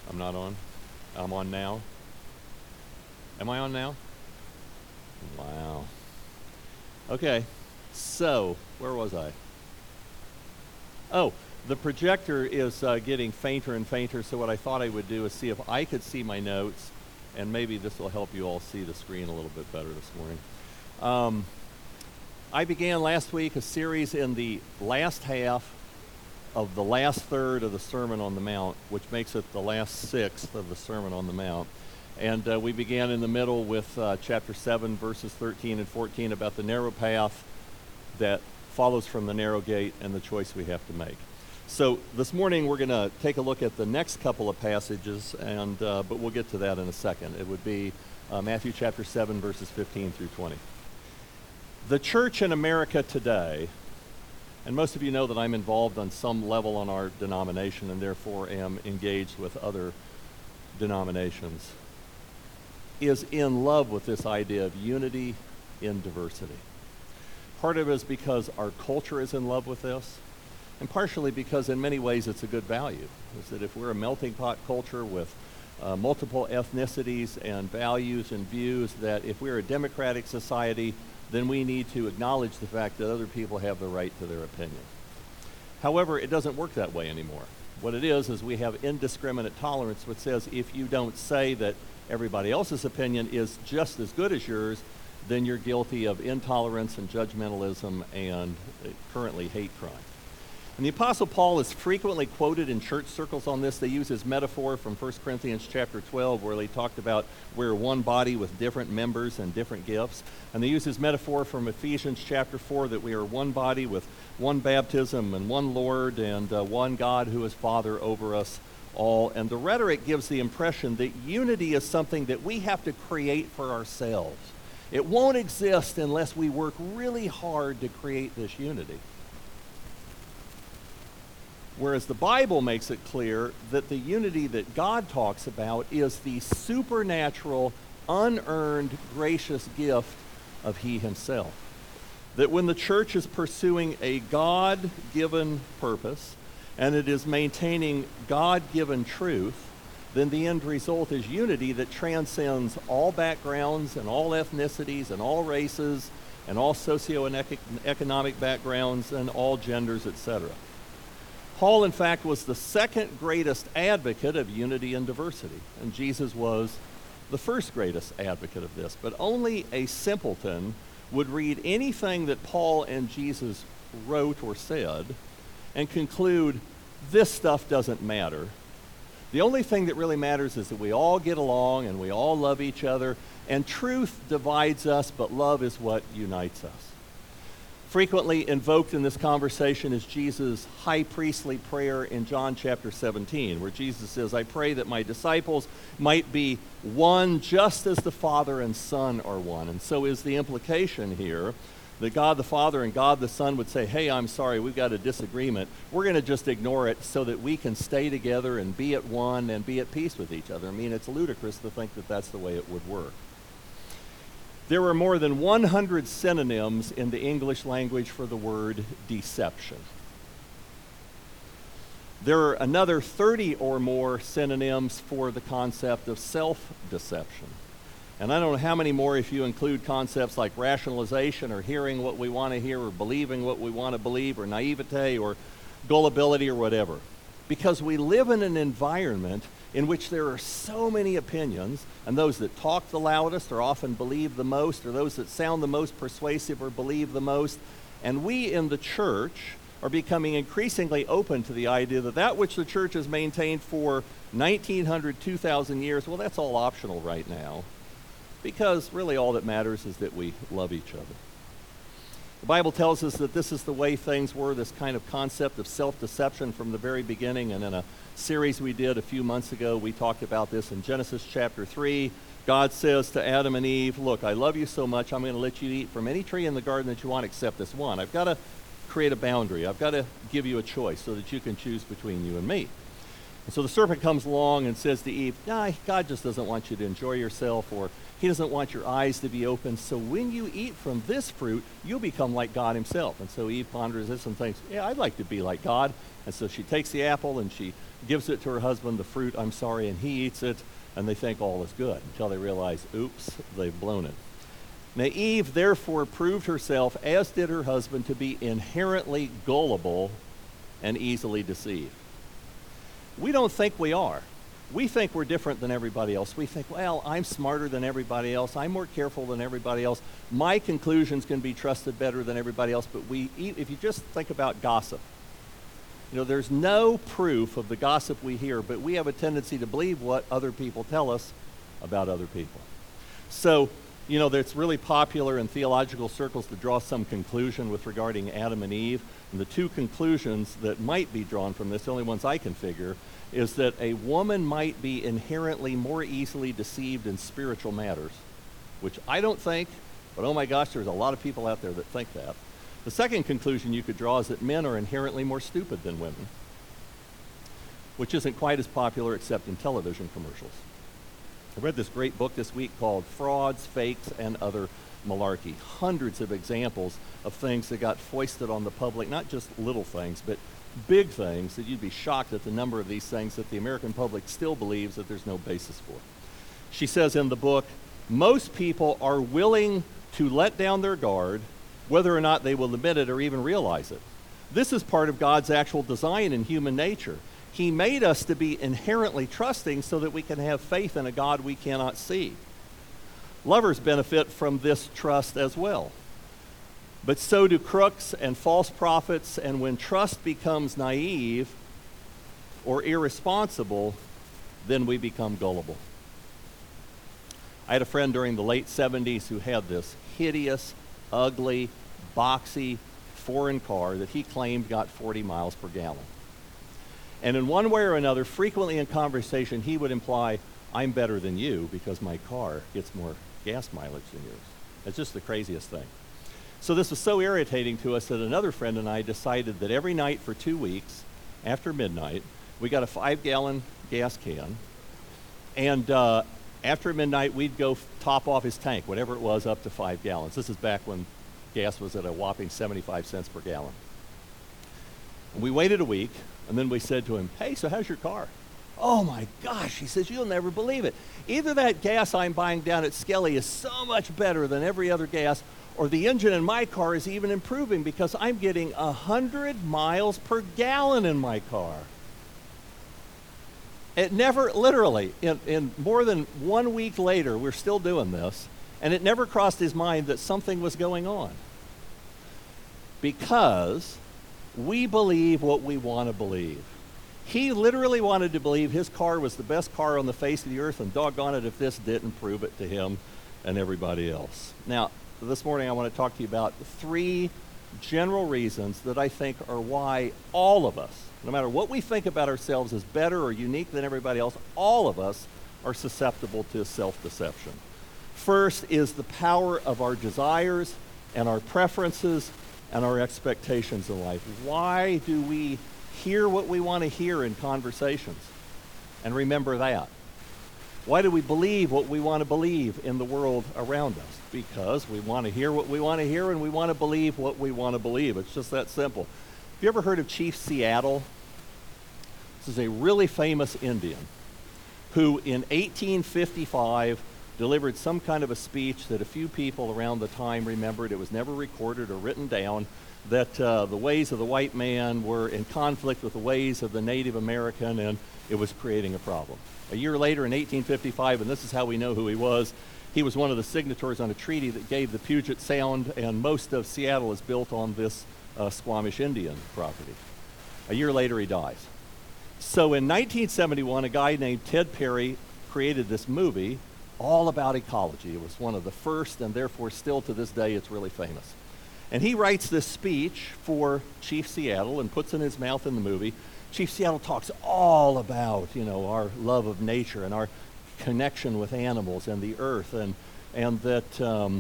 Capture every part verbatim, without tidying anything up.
I'm not on? I'm on now? Am I on now? Wow. Okay, so where was I? Oh, the projector is uh, getting fainter and fainter, so what I thought I would do is see if I could see my notes, and maybe this will help you all see the screen a little bit better this morning. Um, I began last week a series in the last half of the last third of the Sermon on the Mount, which makes it the last sixth of the Sermon on the Mount. And uh, we began in the middle with uh, chapter seven, verses thirteen and fourteen, about the narrow path that follows from the narrow gate and the choice we have to make. So this morning we're going to take a look at the next couple of passages, and uh, but we'll get to that in a second. It would be uh, Matthew chapter seven, verses fifteen through twenty. The church in America today, and most of you know that I'm involved on some level on our denomination and therefore am engaged with other denominations, is in love with this idea of unity in diversity. Part of it is because our culture is in love with this, and partially because in many ways it's a good value. Is that if we're a melting pot culture with uh, multiple ethnicities and values and views, that if we're a democratic society, then we need to acknowledge the fact that other people have the right to their opinion. However, it doesn't work that way anymore. What it is is we have indiscriminate tolerance, which says if you don't say that everybody else's opinion is just as good as yours, then you're guilty of intolerance and judgmentalism and uh, currently hate crime. And the Apostle Paul is frequently quoted in church circles on this. They use his metaphor from First Corinthians chapter twelve, where he talked about we're one body with different members and different gifts. And they use his metaphor from Ephesians chapter four, that we are one body with one baptism and one Lord and uh, one God who is Father over us all. And the rhetoric gives the impression that unity is something that we have to create for ourselves. It won't exist unless we work really hard to create this unity. Whereas the Bible makes it clear that the unity that God talks about is the supernatural, unearned, gracious gift of He Himself. That when the church is pursuing a God-given purpose, and it is maintaining God-given truth, then the end result is unity that transcends all backgrounds and all ethnicities and all races and all socioeconomic backgrounds and all genders, et cetera. Paul, in fact, was the second greatest advocate of unity and diversity, and Jesus was the first greatest advocate of this. But only a simpleton would read anything that Paul and Jesus wrote or said and conclude, this stuff doesn't matter. The only thing that really matters is that we all get along and we all love each other, and truth divides us, but love is what unites us. Frequently invoked in this conversation is Jesus' high priestly prayer in John chapter seventeen, where Jesus says, I pray that my disciples might be one just as the Father and Son are one. And so is the implication here that God the Father and God the Son would say, hey, I'm sorry, we've got a disagreement. We're going to just ignore it so that we can stay together and be at one and be at peace with each other. I mean, it's ludicrous to think that that's the way it would work. There are more than one hundred synonyms in the English language for the word deception. There are another thirty or more synonyms for the concept of self-deception. And I don't know how many more if you include concepts like rationalization or hearing what we want to hear or believing what we want to believe or naivete or gullibility or whatever. Because we live in an environment in which there are so many opinions, and those that talk the loudest or often believe the most, or those that sound the most persuasive or believe the most. And we in the church are becoming increasingly open to the idea that that which the church has maintained for nineteen hundred, two thousand years, well, that's all optional right now, because really all that matters is that we love each other. The Bible tells us that this is the way things were, this kind of concept of self-deception from the very beginning. And in a series we did a few months ago, we talked about this in Genesis chapter three. God says to Adam and Eve, look, I love you so much, I'm going to let you eat from any tree in the garden that you want except this one. I've got to create a boundary. I've got to give you a choice so that you can choose between you and me. And so the serpent comes along and says to Eve, nah, God just doesn't want you to enjoy yourself, or he doesn't want your eyes to be open. So when you eat from this fruit, you'll become like God himself. And so Eve ponders this and thinks, yeah, I'd like to be like God. And so she takes the apple and she gives it to her husband, the fruit, I'm sorry, and he eats it, and they think all is good until they realize, oops, they've blown it. Now Eve therefore proved herself, as did her husband, to be inherently gullible and easily deceived. We don't think we are. We think we're different than everybody else. We think, well, I'm smarter than everybody else. I'm more careful than everybody else. My conclusions can be trusted better than everybody else. But we, if you just think about gossip, you know, there's no proof of the gossip we hear, but we have a tendency to believe what other people tell us about other people. So, you know, it's really popular in theological circles to draw some conclusion with regarding Adam and Eve. And the two conclusions that might be drawn from this, the only ones I can figure, is that a woman might be inherently more easily deceived in spiritual matters, which I don't think, but oh my gosh, there's a lot of people out there that think that. The second conclusion you could draw is that men are inherently more stupid than women, which isn't quite as popular except in television commercials. I read this great book this week called Frauds, Fakes, and Other Malarkey. Hundreds of examples of things that got foisted on the public, not just little things, but big things that you'd be shocked at the number of these things that the American public still believes that there's no basis for. She says in the book, most people are willing to let down their guard whether or not they will admit it or even realize it. This is part of God's actual design in human nature. He made us to be inherently trusting so that we can have faith in a God we cannot see. Lovers benefit from this trust as well. But so do crooks and false prophets, and when trust becomes naive or irresponsible, then we become gullible. I had a friend during the late seventies who had this hideous, ugly, boxy, foreign car that he claimed got forty miles per gallon. And in one way or another, frequently in conversation, he would imply, I'm better than you because my car gets more gas mileage than yours. It's just the craziest thing. So this was so irritating to us that another friend and I decided that every night for two weeks, after midnight, we got a five-gallon gas can, and uh, after midnight, we'd go f- top off his tank, whatever it was, up to five gallons. This is back when gas was at a whopping seventy-five cents per gallon. And we waited a week, and then we said to him, hey, so how's your car? Oh my gosh, he says, you'll never believe it. Either that gas I'm buying down at Skelly is so much better than every other gas, or the engine in my car is even improving because I'm getting one hundred miles per gallon in my car. It never, literally, in, in more than one week later, we're still doing this, and it never crossed his mind that something was going on. Because we believe what we want to believe. He literally wanted to believe his car was the best car on the face of the earth, and doggone it if this didn't prove it to him and everybody else. Now, this morning I want to talk to you about three general reasons that I think are why all of us, no matter what we think about ourselves as better or unique than everybody else, all of us are susceptible to self-deception. First is the power of our desires and our preferences and our expectations in life. Why do we hear what we want to hear in conversations? And remember that. Why do we believe what we want to believe in the world around us? Because we want to hear what we want to hear and we want to believe what we want to believe. It's just that simple. Have you ever heard of Chief Seattle? This is a really famous Indian who in eighteen fifty-five delivered some kind of a speech that a few people around the time remembered. It was never recorded or written down, that uh, the ways of the white man were in conflict with the ways of the Native American, and it was creating a problem. A year later in eighteen fifty-five, and this is how we know who he was, he was one of the signatories on a treaty that gave the Puget Sound, and most of Seattle is built on this uh, Squamish Indian property. A year later, he dies. So in nineteen seventy-one, a guy named Ted Perry created this movie all about ecology. It was one of the first, and therefore still to this day, it's really famous. And he writes this speech for Chief Seattle and puts in his mouth in the movie. Chief Seattle talks all about, you know, our love of nature and our connection with animals and the earth, and and that um,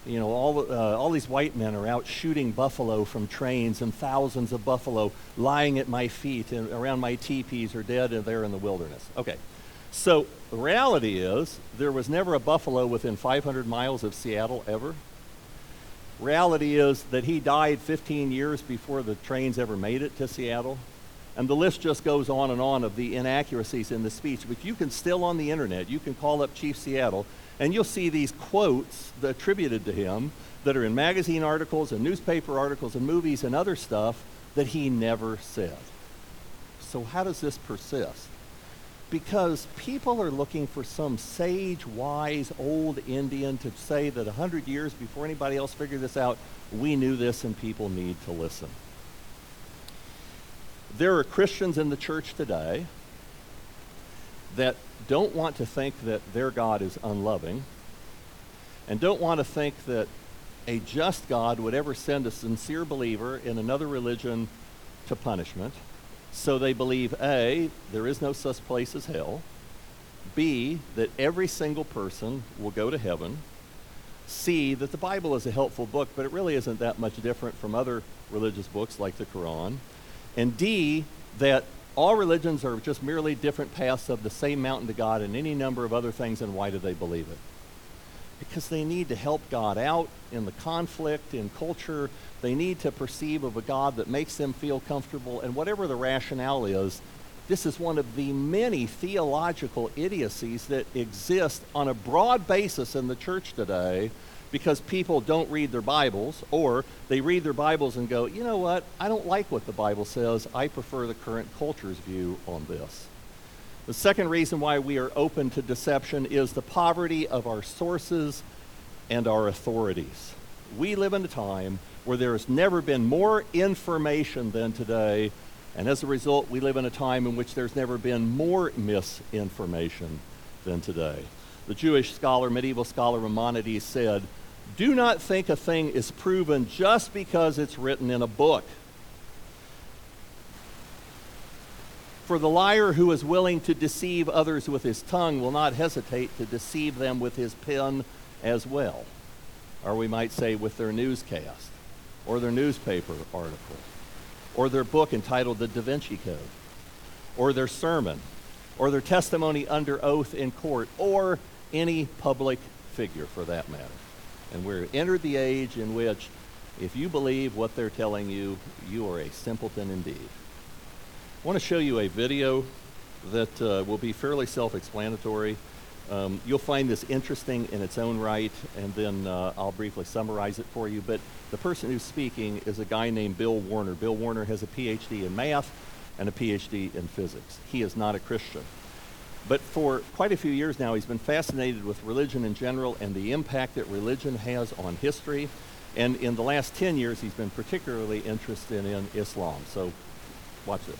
You know, all, uh, all these white men are out shooting buffalo from trains, and thousands of buffalo lying at my feet and around my teepees are dead and there in the wilderness. Okay, so the reality is there was never a buffalo within five hundred miles of Seattle ever. Reality is that he died fifteen years before the trains ever made it to Seattle. And the list just goes on and on of the inaccuracies in the speech. But you can still on the internet, you can call up Chief Seattle, and you'll see these quotes attributed to him that are in magazine articles and newspaper articles and movies and other stuff that he never said. So how does this persist? Because people are looking for some sage, wise, old Indian to say that a hundred years before anybody else figured this out, we knew this and people need to listen. There are Christians in the church today that don't want to think that their God is unloving and don't want to think that a just God would ever send a sincere believer in another religion to punishment. So they believe, A, there is no such place as hell, B, that every single person will go to heaven, C, that the Bible is a helpful book, but it really isn't that much different from other religious books like the Quran, and D, that all religions are just merely different paths of the same mountain to God and any number of other things, and why do they believe it? Because they need to help God out in the conflict, in culture. They need to perceive of a God that makes them feel comfortable, and whatever the rationale is, this is one of the many theological idiocies that exist on a broad basis in the church today, because people don't read their Bibles, or they read their Bibles and go, you know what, I don't like what the Bible says. I prefer the current culture's view on this. The second reason why we are open to deception is the poverty of our sources and our authorities. We live in a time where there has never been more information than today, and as a result, we live in a time in which there's never been more misinformation than today. The Jewish scholar, medieval scholar Maimonides said, "Do not think a thing is proven just because it's written in a book. For the liar who is willing to deceive others with his tongue will not hesitate to deceive them with his pen as well." Or we might say with their newscast, or their newspaper article, or their book entitled The Da Vinci Code, or their sermon, or their testimony under oath in court, or any public figure for that matter. And we're entered the age in which if you believe what they're telling you, you are a simpleton indeed. I want to show you a video that uh, will be fairly self-explanatory. Um, you'll find this interesting in its own right, and then uh, I'll briefly summarize it for you. But the person who's speaking is a guy named Bill Warner. Bill Warner has a P H D in math and a P H D in physics. He is not a Christian. But for quite a few years now, he's been fascinated with religion in general and the impact that religion has on history. And in the last ten years, he's been particularly interested in Islam. So watch this.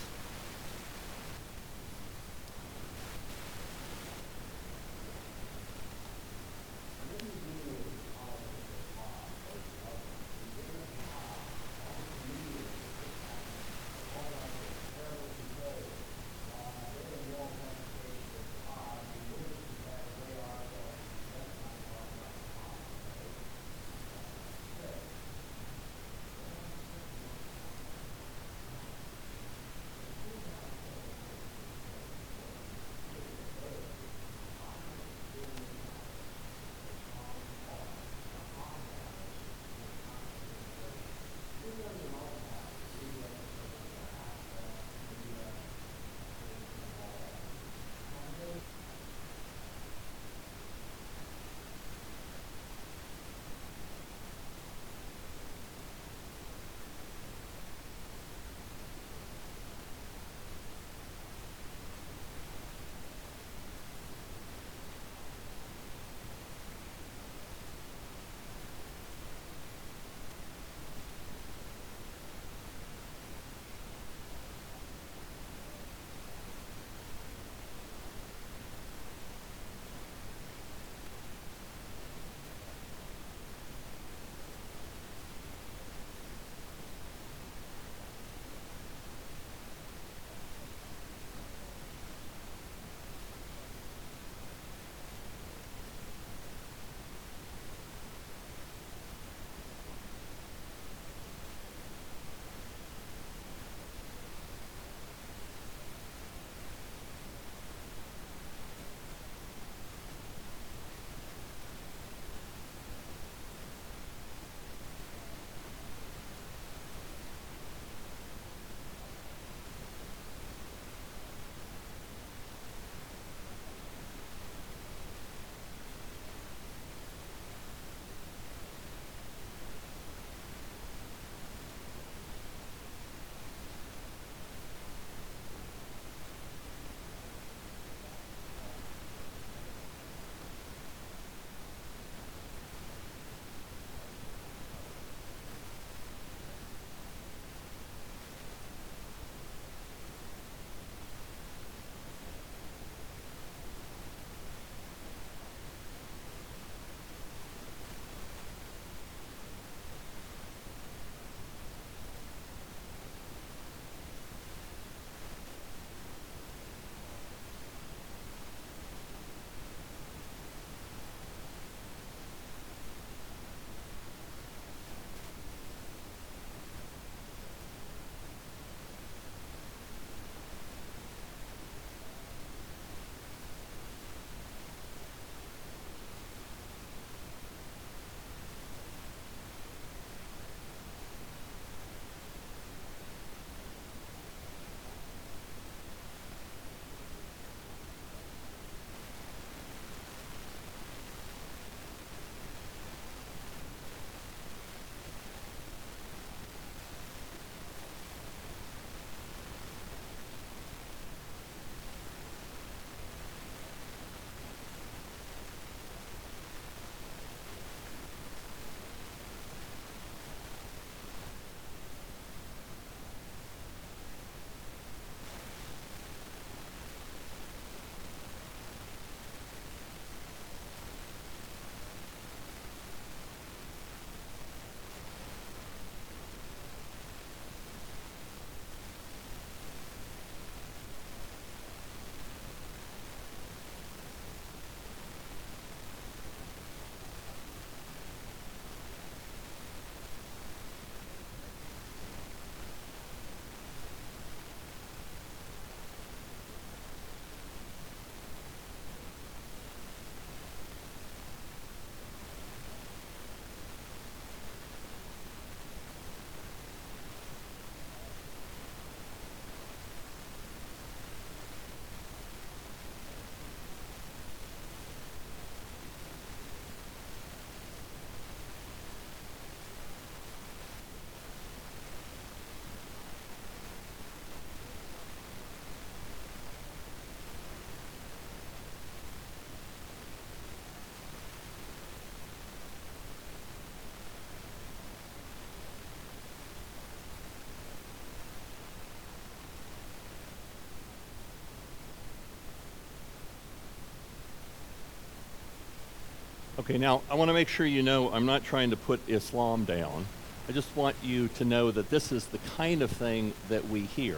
Okay, now I want to make sure you know I'm not trying to put Islam down. I just want you to know that this is the kind of thing that we hear,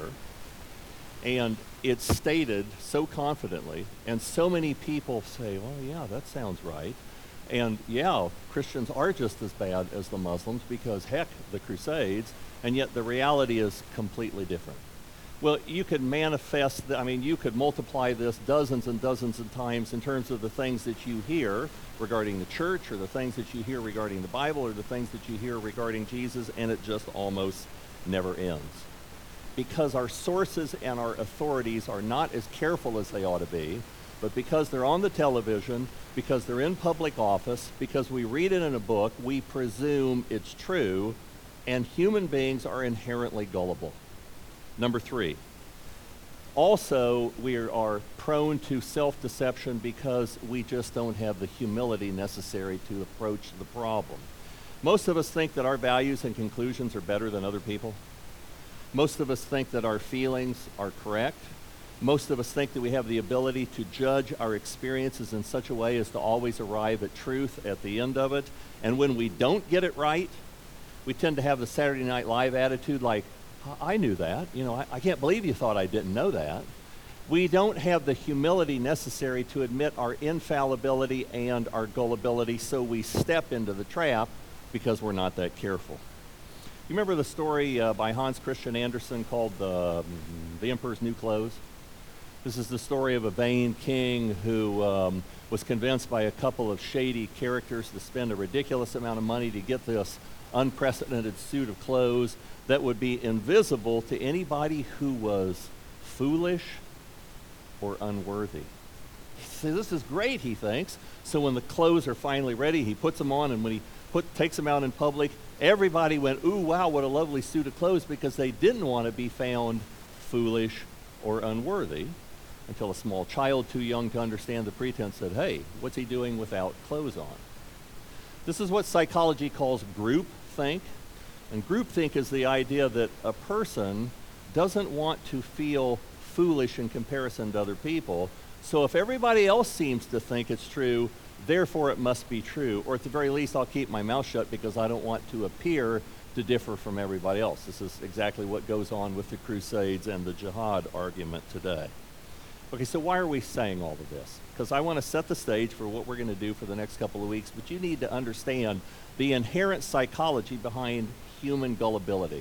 and it's stated so confidently, and so many people say, well, yeah, that sounds right. And yeah, Christians are just as bad as the Muslims because, heck, the Crusades, and yet the reality is completely different. Well, you could manifest, the, I mean, you could multiply this dozens and dozens of times in terms of the things that you hear regarding the church, or the things that you hear regarding the Bible, or the things that you hear regarding Jesus, and it just almost never ends. Because our sources and our authorities are not as careful as they ought to be, but because they're on the television, because they're in public office, because we read it in a book, we presume it's true, and human beings are inherently gullible. Number three, also we are prone to self-deception because we just don't have the humility necessary to approach the problem. Most of us think that our values and conclusions are better than other people. Most of us think that our feelings are correct. Most of us think that we have the ability to judge our experiences in such a way as to always arrive at truth at the end of it. And when we don't get it right, we tend to have the Saturday Night Live attitude like, I knew that. You know, I, I can't believe you thought I didn't know that. We don't have the humility necessary to admit our infallibility and our gullibility, so we step into the trap because we're not that careful. You remember the story uh, by Hans Christian Andersen called the, the Emperor's New Clothes? This is the story of a vain king who um, was convinced by a couple of shady characters to spend a ridiculous amount of money to get this unprecedented suit of clothes that would be invisible to anybody who was foolish or unworthy. So this is great, he thinks. So when the clothes are finally ready, he puts them on, and when he put, takes them out in public, everybody went, ooh, wow, what a lovely suit of clothes, because they didn't want to be found foolish or unworthy, until a small child too young to understand the pretense said, hey, what's he doing without clothes on? This is what psychology calls groupthink. And groupthink is the idea that a person doesn't want to feel foolish in comparison to other people. So if everybody else seems to think it's true, therefore it must be true. Or at the very least, I'll keep my mouth shut because I don't want to appear to differ from everybody else. This is exactly what goes on with the Crusades and the jihad argument today. Okay, so why are we saying all of this? Because I want to set the stage for what we're going to do for the next couple of weeks, but you need to understand the inherent psychology behind human gullibility.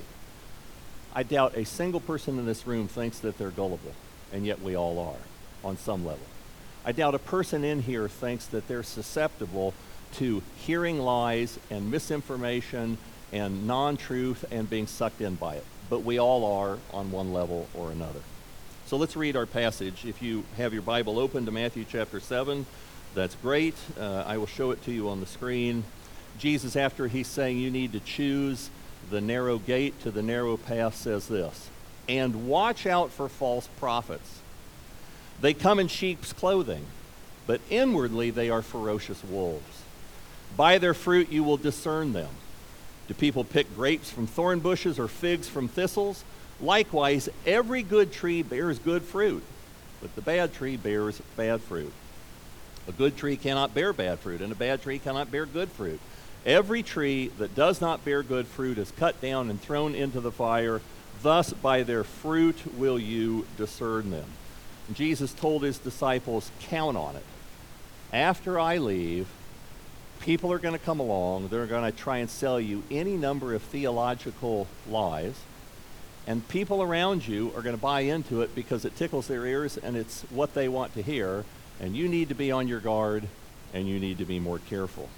I doubt a single person in this room thinks that they're gullible, and yet we all are, on some level. I doubt a person in here thinks that they're susceptible to hearing lies and misinformation and non-truth and being sucked in by it, but we all are on one level or another. So let's read our passage. If you have your Bible open to Matthew chapter seven, that's great. Uh, I will show it to you on the screen. Jesus, after he's saying you need to choose the narrow gate to the narrow path, says this, and watch out for false prophets. They come in sheep's clothing, but inwardly they are ferocious wolves. By their fruit you will discern them. Do people pick grapes from thorn bushes or figs from thistles? Likewise, every good tree bears good fruit, but the bad tree bears bad fruit. A good tree cannot bear bad fruit, and a bad tree cannot bear good fruit. Every tree that does not bear good fruit is cut down and thrown into the fire. Thus, by their fruit will you discern them. And Jesus told his disciples, count on it. After I leave, people are going to come along. They're going to try and sell you any number of theological lies. And people around you are going to buy into it because it tickles their ears and it's what they want to hear. And you need to be on your guard and you need to be more careful.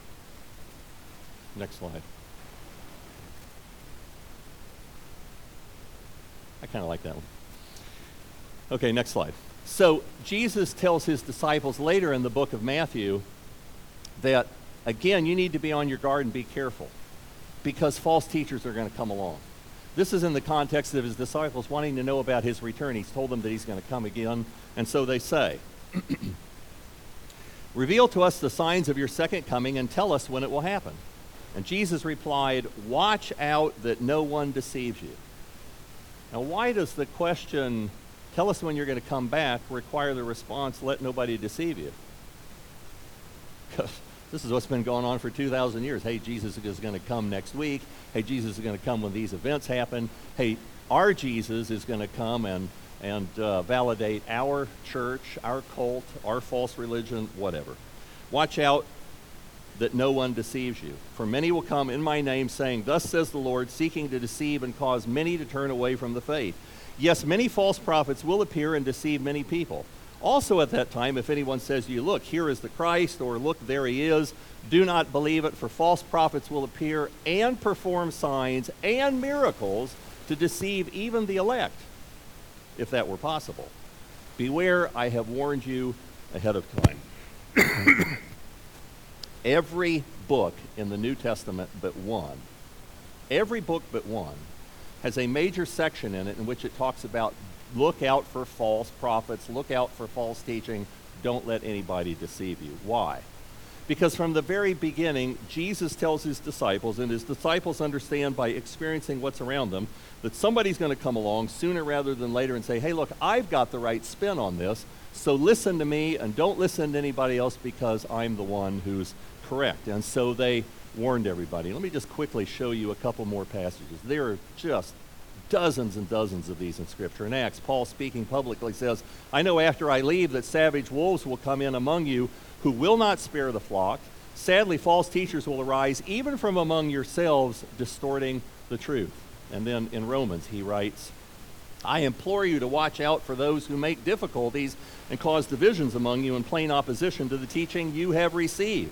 Next slide. I kind of like that one. Okay, next slide. So Jesus tells his disciples later in the book of Matthew that, again, you need to be on your guard and be careful because false teachers are going to come along. This is in the context of his disciples wanting to know about his return. He's told them that he's going to come again. And so they say, reveal to us the signs of your second coming and tell us when it will happen. And Jesus replied, watch out that no one deceives you. Now, why does the question, tell us when you're going to come back, require the response, let nobody deceive you? This is what's been going on for two thousand years. Hey, Jesus is going to come next week. Hey, Jesus is going to come when these events happen. Hey, our Jesus is going to come and, and uh, validate our church, our cult, our false religion, whatever. Watch out that no one deceives you. For many will come in my name, saying, thus says the Lord, seeking to deceive and cause many to turn away from the faith. Yes, many false prophets will appear and deceive many people. Also at that time, if anyone says to you, look, here is the Christ, or look, there he is, do not believe it, for false prophets will appear and perform signs and miracles to deceive even the elect, if that were possible. Beware, I have warned you ahead of time. Every book in the New Testament but one, every book but one, has a major section in it in which it talks about look out for false prophets, look out for false teaching, don't let anybody deceive you. Why? Because from the very beginning, Jesus tells his disciples, and his disciples understand by experiencing what's around them, that somebody's going to come along sooner rather than later and say, hey, look, I've got the right spin on this, so listen to me and don't listen to anybody else because I'm the one who's correct. And so they warned everybody. Let me just quickly show you a couple more passages. There are just dozens and dozens of these in Scripture. In Acts, Paul, speaking publicly, says, I know after I leave that savage wolves will come in among you who will not spare the flock. Sadly, false teachers will arise even from among yourselves, distorting the truth. And then in Romans, he writes, I implore you to watch out for those who make difficulties and cause divisions among you in plain opposition to the teaching you have received,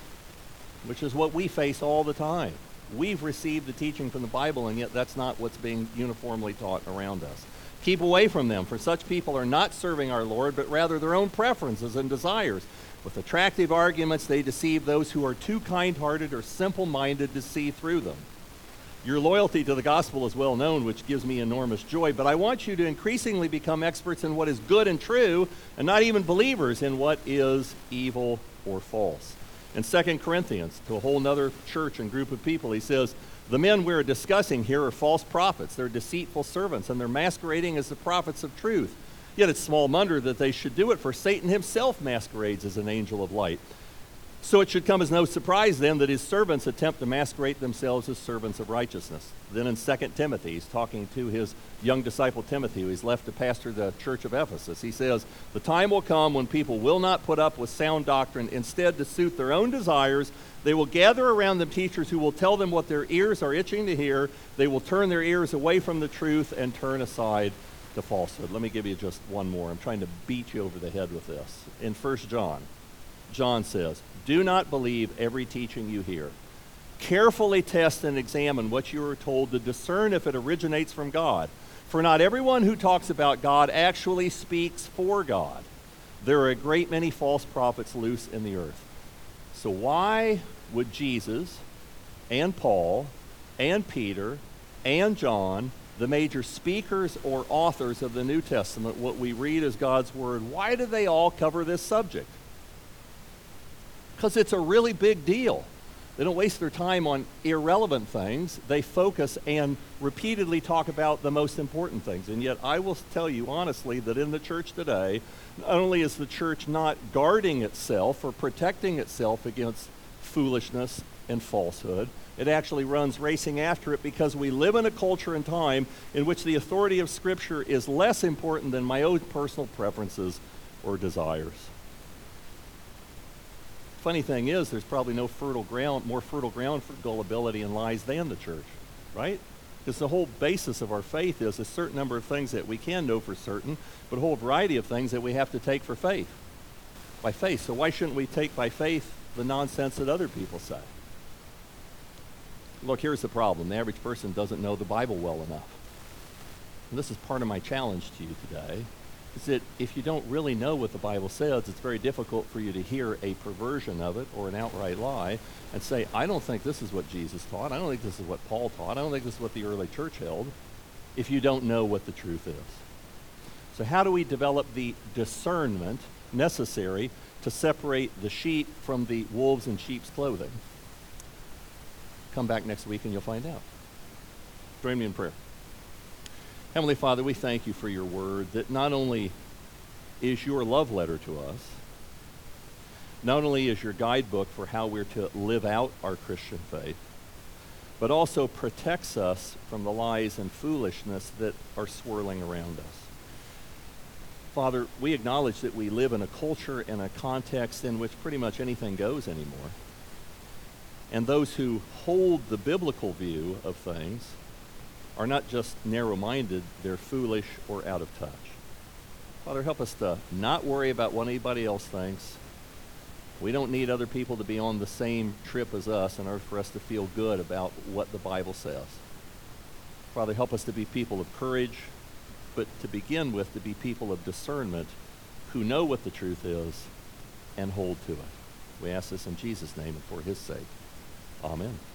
which is what we face all the time. We've received the teaching from the Bible, and yet that's not what's being uniformly taught around us. Keep away from them, for such people are not serving our Lord, but rather their own preferences and desires. With attractive arguments, they deceive those who are too kind-hearted or simple-minded to see through them. Your loyalty to the gospel is well known, which gives me enormous joy, but I want you to increasingly become experts in what is good and true, and not even believers in what is evil or false. In Second Corinthians, to a whole nother church and group of people, he says, the men we're discussing here are false prophets. They're deceitful servants, and they're masquerading as the prophets of truth. Yet it's small wonder that they should do it, for Satan himself masquerades as an angel of light. So it should come as no surprise then that his servants attempt to masquerade themselves as servants of righteousness. Then in Second Timothy, he's talking to his young disciple Timothy, who he's left to pastor the church of Ephesus. He says, the time will come when people will not put up with sound doctrine. Instead, to suit their own desires, they will gather around them teachers who will tell them what their ears are itching to hear. They will turn their ears away from the truth and turn aside to falsehood. Let me give you just one more. I'm trying to beat you over the head with this. In First John, John says, do not believe every teaching you hear. Carefully test and examine what you are told to discern if it originates from God. For not everyone who talks about God actually speaks for God. There are a great many false prophets loose in the earth. So why would Jesus and Paul and Peter and John, the major speakers or authors of the New Testament, what we read as God's Word, why do they all cover this subject? Because it's a really big deal. They don't waste their time on irrelevant things. They focus and repeatedly talk about the most important things. And yet I will tell you honestly that in the church today, not only is the church not guarding itself or protecting itself against foolishness and falsehood, it actually runs racing after it because we live in a culture and time in which the authority of Scripture is less important than my own personal preferences or desires. Funny thing is, there's probably no fertile ground, more fertile ground for gullibility and lies than the church, right? Because the whole basis of our faith is a certain number of things that we can know for certain, but a whole variety of things that we have to take for faith, by faith. So why shouldn't we take by faith the nonsense that other people say? Look, here's the problem. The average person doesn't know the Bible well enough. And this is part of my challenge to you today, is that if you don't really know what the Bible says, it's very difficult for you to hear a perversion of it or an outright lie and say, I don't think this is what Jesus taught. I don't think this is what Paul taught. I don't think this is what the early church held, if you don't know what the truth is. So how do we develop the discernment necessary to separate the sheep from the wolves in sheep's clothing? Come back next week and you'll find out. Join me in prayer. Heavenly Father, we thank you for your word that not only is your love letter to us, not only as your guidebook for how we're to live out our Christian faith, but also protects us from the lies and foolishness that are swirling around us. Father, we acknowledge that we live in a culture and a context in which pretty much anything goes anymore. And those who hold the biblical view of things are not just narrow-minded, they're foolish or out of touch. Father, help us to not worry about what anybody else thinks. We don't need other people to be on the same trip as us in order for us to feel good about what the Bible says. Father, help us to be people of courage, but to begin with, to be people of discernment who know what the truth is and hold to it. We ask this in Jesus' name and for his sake. Amen.